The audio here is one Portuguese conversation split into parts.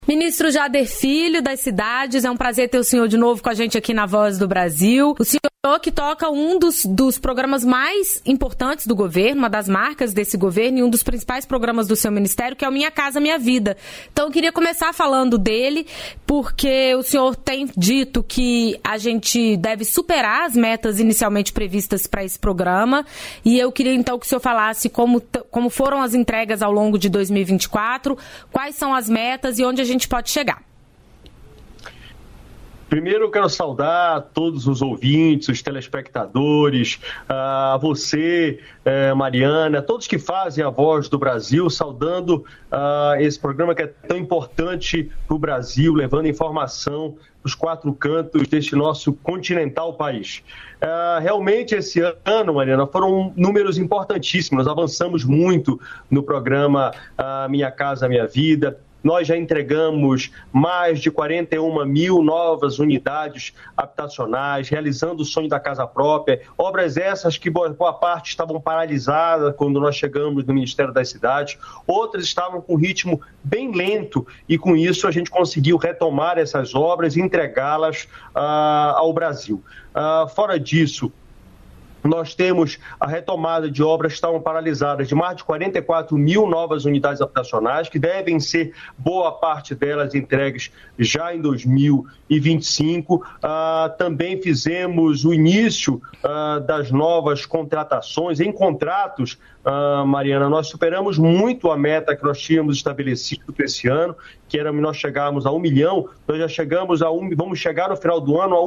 Ministro Jader Filho, das Cidades, é um prazer ter o senhor de novo com a gente aqui na Voz do Brasil. O senhor que toca um dos programas mais importantes do governo, uma das marcas desse governo e um dos principais programas do seu ministério, que é o Minha Casa Minha Vida. Então eu queria começar falando dele, porque o senhor tem dito que a gente deve superar as metas inicialmente previstas para esse programa, e eu queria então que o senhor falasse como foram as entregas ao longo de 2024, quais são as metas e onde a gente pode chegar. Primeiro eu quero saudar todos os ouvintes, os telespectadores, a você, Mariana, todos que fazem a Voz do Brasil, saudando esse programa que é tão importante para o Brasil, levando informação para os quatro cantos deste nosso continental país. Realmente esse ano, Mariana, foram números importantíssimos, nós avançamos muito no programa Minha Casa Minha Vida. Nós já entregamos mais de 41 mil novas unidades habitacionais, realizando o sonho da casa própria. Obras essas que boa parte estavam paralisadas quando nós chegamos no Ministério das Cidades. Outras estavam com ritmo bem lento e com isso a gente conseguiu retomar essas obras e entregá-las ao Brasil. Fora disso, nós temos a retomada de obras que estavam paralisadas de mais de 44 mil novas unidades habitacionais, que devem ser, boa parte delas, entregues já em 2025. Também fizemos o início das novas contratações. Em contratos, Mariana, nós superamos muito a meta que nós tínhamos estabelecido para esse ano, que era nós chegarmos a 1 milhão, nós já chegamos vamos chegar no final do ano a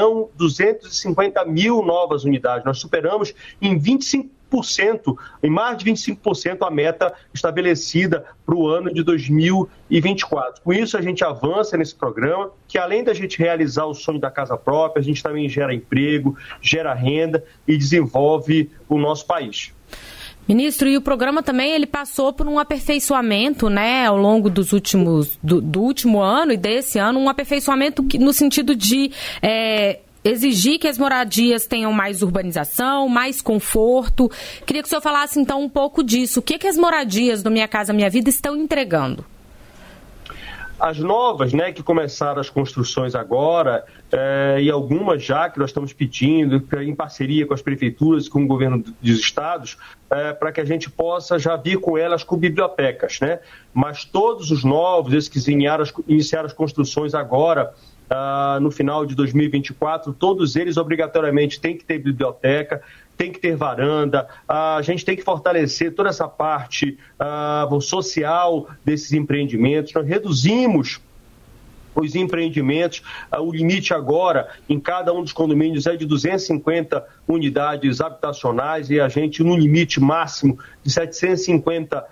1.250.000 novas unidades. Nós superamos em 25%, em mais de 25% a meta estabelecida para o ano de 2024. Com isso, a gente avança nesse programa, que além da gente realizar o sonho da casa própria, a gente também gera emprego, gera renda e desenvolve o nosso país. Ministro, e o programa também ele passou por um aperfeiçoamento, né, ao longo do último ano e desse ano, um aperfeiçoamento no sentido de exigir que as moradias tenham mais urbanização, mais conforto. Queria que o senhor falasse então um pouco disso. O que as moradias do Minha Casa Minha Vida estão entregando? As novas, né, que começaram as construções agora, e algumas já que nós estamos pedindo, em parceria com as prefeituras, com o governo dos estados, para que a gente possa já vir com elas com bibliotecas, né? Mas todos os novos, esses que iniciaram as construções agora, no final de 2024, todos eles obrigatoriamente têm que ter biblioteca, tem que ter varanda, a gente tem que fortalecer toda essa parte social desses empreendimentos. Nós reduzimos os empreendimentos, o limite agora em cada um dos condomínios é de 250 unidades habitacionais e a gente no limite máximo de 750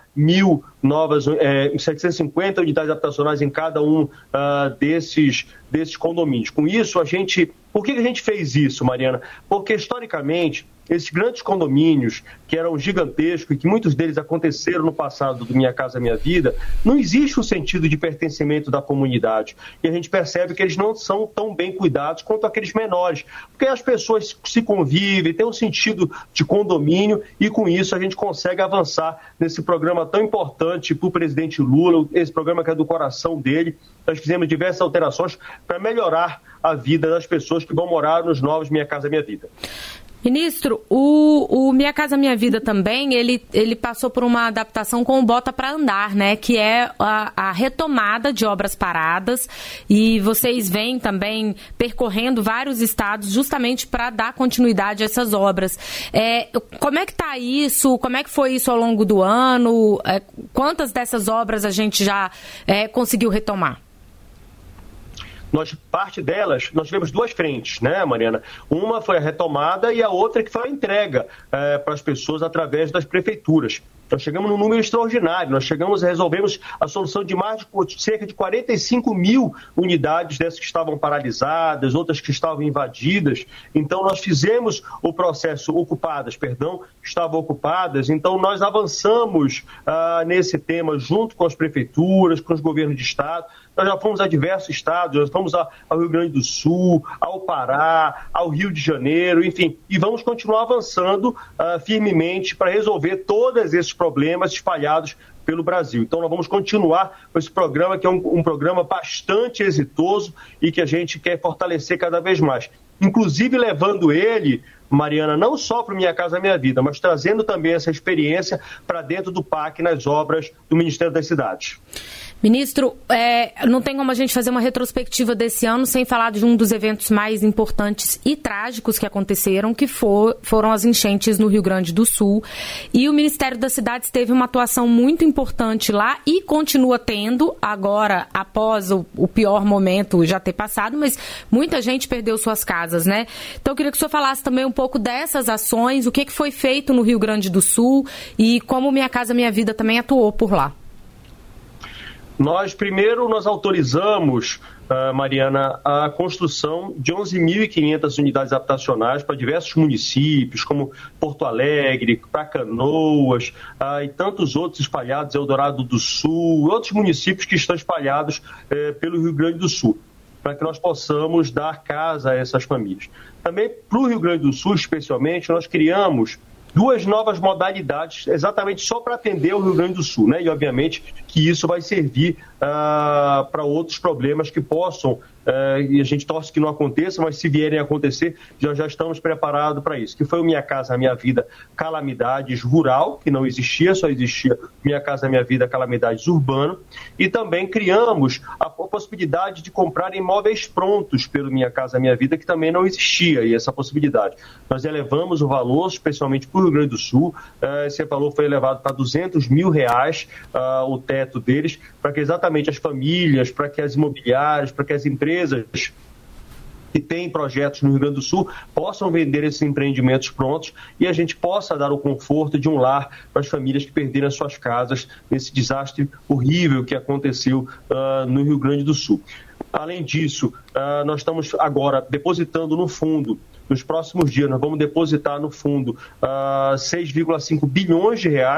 unidades habitacionais em cada um desses condomínios. Com isso, por que a gente fez isso, Mariana? Porque historicamente esses grandes condomínios, que eram gigantescos e que muitos deles aconteceram no passado do Minha Casa Minha Vida, não existe um sentido de pertencimento da comunidade. E a gente percebe que eles não são tão bem cuidados quanto aqueles menores, porque as pessoas se convivem, têm um sentido de condomínio e com isso a gente consegue avançar nesse programa tão importante para o presidente Lula, esse programa que é do coração dele. Nós fizemos diversas alterações para melhorar a vida das pessoas que vão morar nos novos Minha Casa Minha Vida. Ministro, o Minha Casa Minha Vida também, ele passou por uma adaptação com o Bota para Andar, né? Que é a retomada de obras paradas e vocês vêm também percorrendo vários estados justamente para dar continuidade a essas obras. Como é que está isso? Como é que foi isso ao longo do ano? Quantas dessas obras a gente já conseguiu retomar? Parte delas, nós tivemos duas frentes, né, Mariana? Uma foi a retomada e a outra que foi a entrega para as pessoas através das prefeituras. Nós chegamos num número extraordinário, resolvemos a solução de cerca de 45 mil unidades dessas que estavam paralisadas, outras que estavam invadidas. Então, nós fizemos o processo estavam ocupadas. Então, nós avançamos nesse tema junto com as prefeituras, com os governos de estado. Nós já fomos a diversos estados, nós fomos ao Rio Grande do Sul, ao Pará, ao Rio de Janeiro, enfim, e vamos continuar avançando firmemente para resolver todos esses problemas espalhados pelo Brasil. Então, nós vamos continuar com esse programa, que é um programa bastante exitoso e que a gente quer fortalecer cada vez mais. Inclusive levando ele, Mariana, não só para o Minha Casa Minha Vida, mas trazendo também essa experiência para dentro do PAC nas obras do Ministério das Cidades. Ministro, não tem como a gente fazer uma retrospectiva desse ano sem falar de um dos eventos mais importantes e trágicos que aconteceram, que foram as enchentes no Rio Grande do Sul. E o Ministério das Cidades teve uma atuação muito importante lá e continua tendo, agora, após o pior momento já ter passado, mas muita gente perdeu suas casas, né? Então eu queria que o senhor falasse também um pouco dessas ações, o que foi feito no Rio Grande do Sul e como Minha Casa Minha Vida também atuou por lá. Nós autorizamos, Mariana, a construção de 11.500 unidades habitacionais para diversos municípios, como Porto Alegre, para Canoas e tantos outros espalhados, Eldorado do Sul, outros municípios que estão espalhados pelo Rio Grande do Sul, para que nós possamos dar casa a essas famílias. Também para o Rio Grande do Sul, especialmente, nós criamos 2 novas modalidades exatamente só para atender o Rio Grande do Sul, né? E, obviamente, que isso vai servir para outros problemas que possam, e a gente torce que não aconteça, mas se vierem a acontecer, já estamos preparados para isso. Que foi o Minha Casa Minha Vida Calamidades Rural, que não existia, só existia Minha Casa Minha Vida Calamidades Urbano, e também criamos a possibilidade de comprar imóveis prontos pelo Minha Casa Minha Vida, que também não existia, e essa possibilidade. Nós elevamos o valor, especialmente para o Rio Grande do Sul, esse valor foi elevado para R$200 mil, o teto deles, para que exatamente as famílias, para que as imobiliárias, para que as empresas que têm projetos no Rio Grande do Sul possam vender esses empreendimentos prontos e a gente possa dar o conforto de um lar para as famílias que perderam as suas casas nesse desastre horrível que aconteceu no Rio Grande do Sul. Além disso, nós estamos agora depositando no fundo, nos próximos dias, nós vamos depositar no fundo R$6,5 bilhões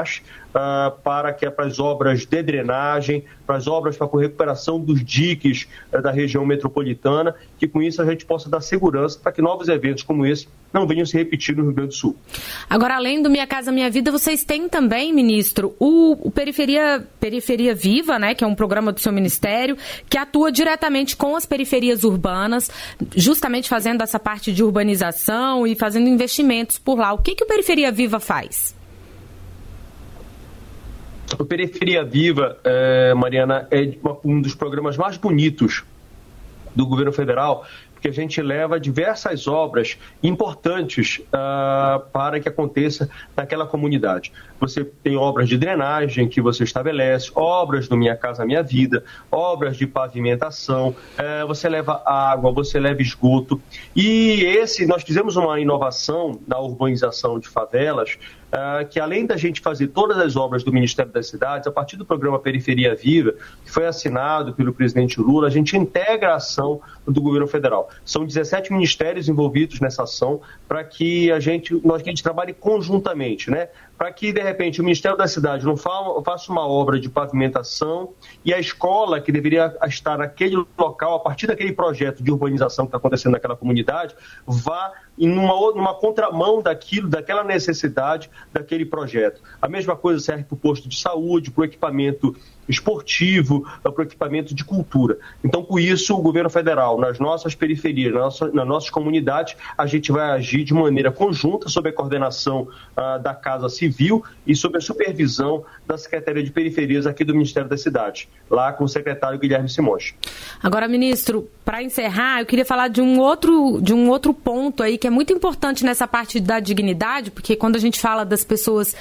para as obras de drenagem, para as obras para a recuperação dos diques da região metropolitana, que com isso a gente possa dar segurança para que novos eventos como esse não venham se repetir no Rio Grande do Sul. Agora, além do Minha Casa Minha Vida, vocês têm também, ministro, o Periferia Viva, né, que é um programa do seu ministério, que atua diretamente com as periferias urbanas, justamente fazendo essa parte de urbanização e fazendo investimentos por lá. O que o Periferia Viva faz? O Periferia Viva, Mariana, é um dos programas mais bonitos do governo federal, porque a gente leva diversas obras importantes para que aconteça naquela comunidade. Você tem obras de drenagem que você estabelece, obras do Minha Casa Minha Vida, obras de pavimentação, você leva água, você leva esgoto. E nós fizemos uma inovação na urbanização de favelas, que além da gente fazer todas as obras do Ministério das Cidades, a partir do programa Periferia Viva, que foi assinado pelo presidente Lula, a gente integra a ação do governo federal. São 17 ministérios envolvidos nessa ação para que a gente trabalhe conjuntamente, né? Para que, de repente, o Ministério da Cidade não faça uma obra de pavimentação e a escola, que deveria estar naquele local, a partir daquele projeto de urbanização que está acontecendo naquela comunidade, vá numa contramão daquela necessidade daquele projeto. A mesma coisa serve para o posto de saúde, para o equipamento esportivo, para o equipamento de cultura. Então, com isso, o governo federal, nas nossas periferias, nas nossas comunidades, a gente vai agir de maneira conjunta, sob a coordenação da Casa Civil e sob a supervisão da Secretaria de Periferias aqui do Ministério da Cidade, lá com o secretário Guilherme Simões. Agora, ministro, para encerrar, eu queria falar de um outro ponto aí que é muito importante nessa parte da dignidade, porque quando a gente fala das pessoas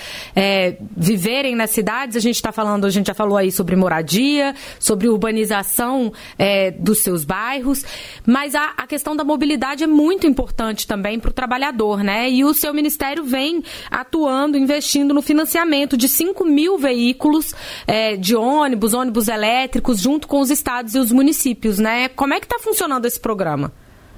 viverem nas cidades, a gente já falou aí sobre moradia, sobre urbanização dos seus bairros, mas a questão da mobilidade é muito importante também para o trabalhador, né? E o seu ministério vem atuando, investindo no financiamento de 5.000 veículos de ônibus elétricos, junto com os estados e os municípios, né? Como é que está funcionando esse programa?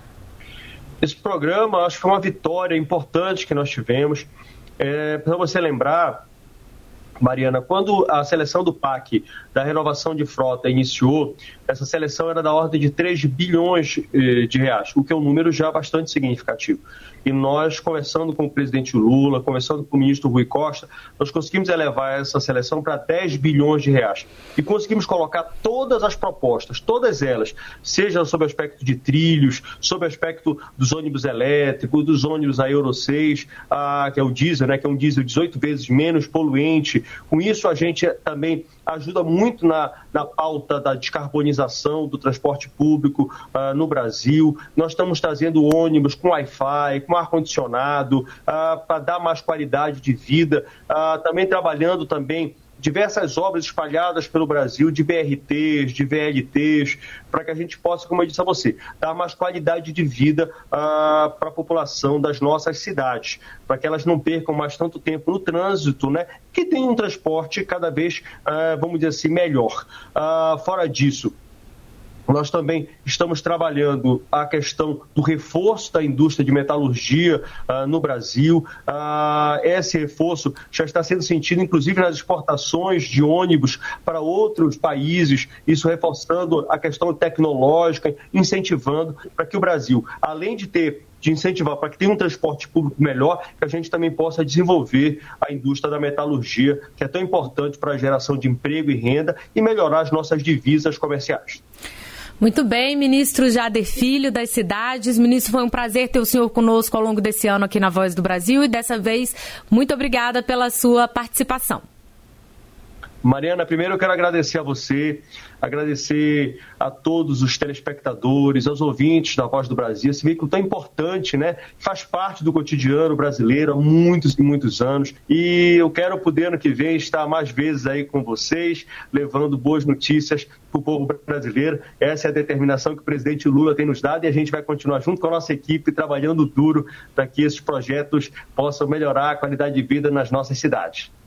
Esse programa, acho que foi uma vitória importante que nós tivemos. Para você lembrar, Mariana, quando a seleção do PAC, da renovação de frota, iniciou, essa seleção era da ordem de 3 bilhões de reais, o que é um número já bastante significativo. E nós, conversando com o presidente Lula, conversando com o ministro Rui Costa, nós conseguimos elevar essa seleção para 10 bilhões de reais. E conseguimos colocar todas as propostas, todas elas, seja sob o aspecto de trilhos, sob o aspecto dos ônibus elétricos, dos ônibus a Euro 6, que é o diesel, né, que é um diesel 18 vezes menos poluente. Com isso, a gente também ajuda muito na pauta da descarbonização do transporte público no Brasil. Nós estamos trazendo ônibus com Wi-Fi, com ar-condicionado, para dar mais qualidade de vida. Também trabalhando diversas obras espalhadas pelo Brasil, de BRTs, de VLTs, para que a gente possa, como eu disse a você, dar mais qualidade de vida para a população das nossas cidades, para que elas não percam mais tanto tempo no trânsito, né? Que tem um transporte cada vez, vamos dizer assim, melhor. Fora disso, nós também estamos trabalhando a questão do reforço da indústria de metalurgia no Brasil. Esse reforço já está sendo sentido, inclusive, nas exportações de ônibus para outros países, isso reforçando a questão tecnológica, incentivando para que o Brasil, além de incentivar para que tenha um transporte público melhor, que a gente também possa desenvolver a indústria da metalurgia, que é tão importante para a geração de emprego e renda e melhorar as nossas divisas comerciais. Muito bem, ministro Jader Filho, das Cidades. Ministro, foi um prazer ter o senhor conosco ao longo desse ano aqui na Voz do Brasil e dessa vez, muito obrigada pela sua participação. Mariana, primeiro eu quero agradecer a você, agradecer a todos os telespectadores, aos ouvintes da Voz do Brasil, esse veículo tão importante, né? Faz parte do cotidiano brasileiro há muitos e muitos anos. E eu quero poder, ano que vem, estar mais vezes aí com vocês, levando boas notícias para o povo brasileiro. Essa é a determinação que o presidente Lula tem nos dado e a gente vai continuar junto com a nossa equipe, trabalhando duro para que esses projetos possam melhorar a qualidade de vida nas nossas cidades.